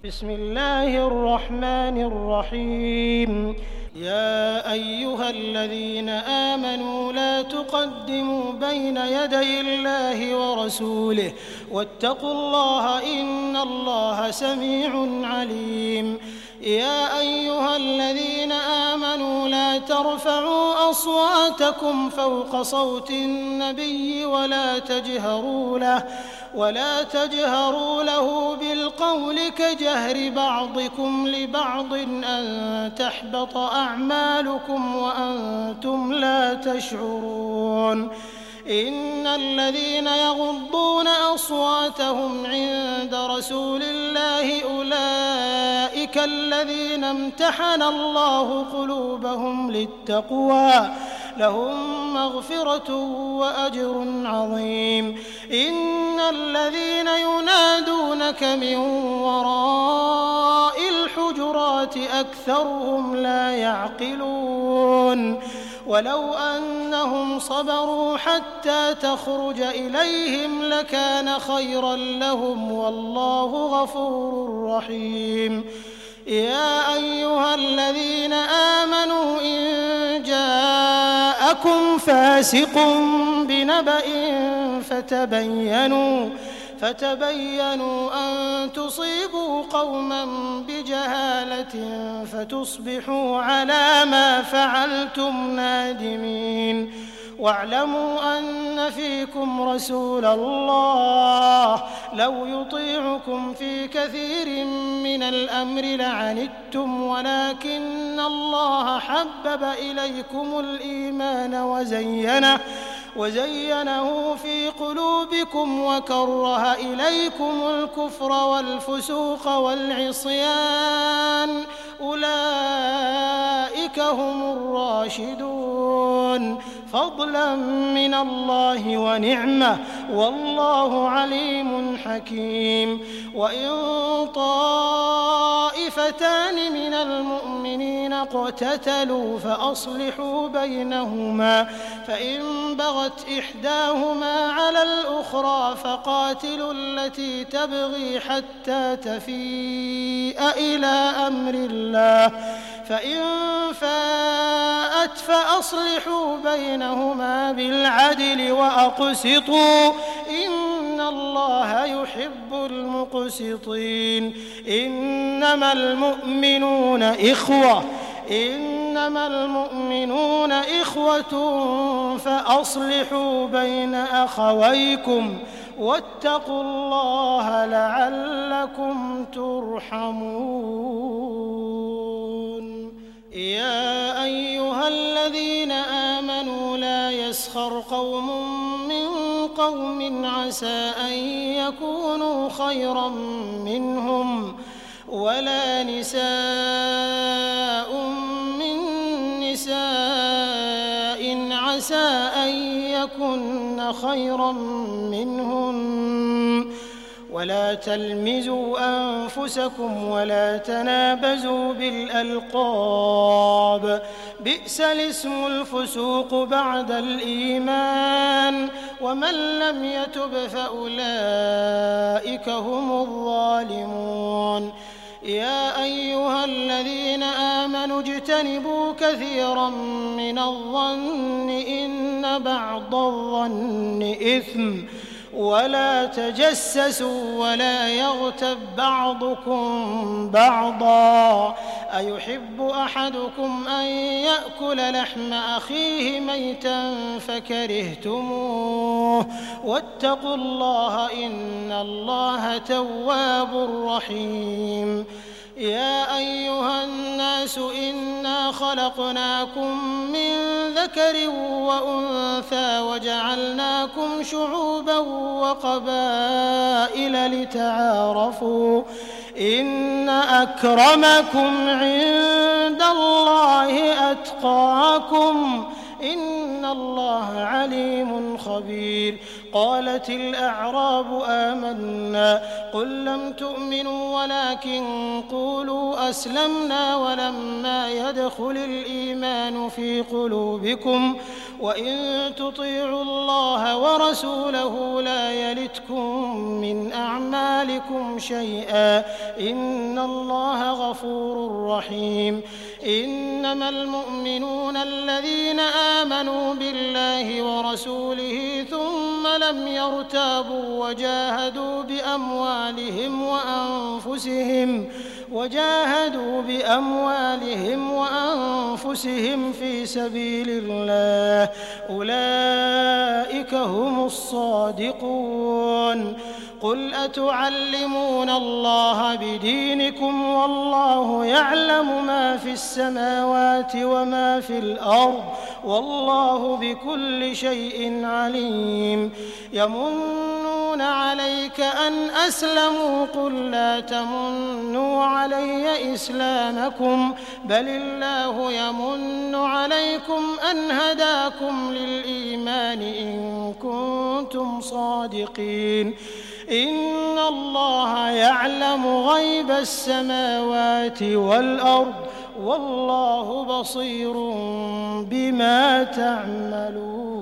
بسم الله الرحمن الرحيم. يا أيها الذين آمنوا لا تقدموا بين يدي الله ورسوله واتقوا الله إن الله سميع عليم. يا أيها الذين آمنوا لا ترفعوا أصواتكم فوق صوت النبي ولا تجهروا له بالقول كجهر بعضكم لبعض أن تحبط أعمالكم وأنتم لا تشعرون. إن الذين يغضون أصواتهم عند رسول الله أولئك الذين امتحن الله قلوبهم للتقوى لهم مغفرة وأجر عظيم. إن الذين ينادونك من وراء الحجرات أكثرهم لا يعقلون. ولو أنهم صبروا حتى تخرج إليهم لكان خيرا لهم والله غفور رحيم. يا أيها الذين آمنوا إن جاءكم فاسق بنبأ فتبينوا أن تصيبوا قوما بجهالة فتصبحوا على ما فعلتم نادمين. واعلموا أن فيكم رسول الله لو يطيعكم في كثير من الأمر لعنتم ولكن الله حبب إليكم الإيمان وزينه في قلوبكم وكره إليكم الكفر والفسوق والعصيان أولئك هم الراشدون فضلا من الله ونعمة والله عليم حكيم. وإن طائفتان من المؤمنين اقتتلوا فأصلحوا بينهما فإن بغت إحداهما على الأخرى فقاتلوا التي تبغي حتى تفيء إلى أمر الله فإن فاءت فأصلحوا بينهما بالعدل وأقسطوا إن الله يحب المقسطين. إنما المؤمنون إخوة فأصلحوا بين أخويكم واتقوا الله لعلكم ترحمون. يا أيها الذين آمنوا لا يسخر قوم من قوم عسى أن يكونوا خيرا منهم ولا نساء من نساء عسى أن يكن خيرا منهن ولا تلمزوا أنفسكم ولا تنابزوا بالألقاب بئس الاسم الفسوق بعد الإيمان ومن لم يتب فأولئك هم الظالمون. يا أيها الذين آمنوا اجتنبوا كثيرا من الظن إن بعض الظن إثم ولا تجسسوا ولا يغتب بعضكم بعضا أيحب أحدكم أن يأكل لحم أخيه ميتا فكرهتموه واتقوا الله إن الله تواب رحيم. يا أيها الناس إنا خلقناكم من ذكر وأنثى وجعلناكم شعوبا وقبائل لتعارفوا إن أكرمكم عند الله أتقاكم إن الله عليم خبير. قالت الأعراب آمنا قل لم تؤمنوا ولكن قولوا أسلمنا ولما يدخل الإيمان في قلوبكم وإن تطيعوا الله ورسوله لا يلتكم من أعمالكم شيئا إن الله غفور رحيم إنما المؤمنون الذين آمنوا بالله ورسوله ثم لم يرتابوا وجاهدوا بأموالهم وأنفسهم في سبيل الله أولئك هم الصادقون قل أتعلمون الله بدينكم والله يعلم ما في السماوات وما في الأرض والله بكل شيء عليم يمنون عليك أن أسلموا قل لا تمنوا علي إسلامكم بل الله يمن عليكم أن هداكم للإيمان إن كنتم صادقين إن الله يعلم غيب السماوات والأرض والله بصير بما تعملون